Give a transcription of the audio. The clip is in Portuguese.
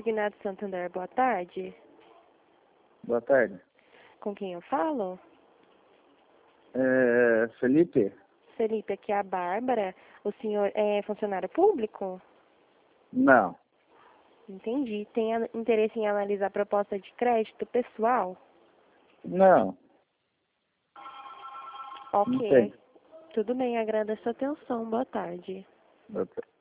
Consignado Santander, boa tarde. Boa tarde. Com quem eu falo? Felipe? Felipe, aqui é a Bárbara. O senhor é funcionário público? Não. Entendi. Tem interesse em analisar a proposta de crédito pessoal? Não. Não Ok. tem. Tudo bem, agradeço a sua atenção. Boa tarde. Boa tarde.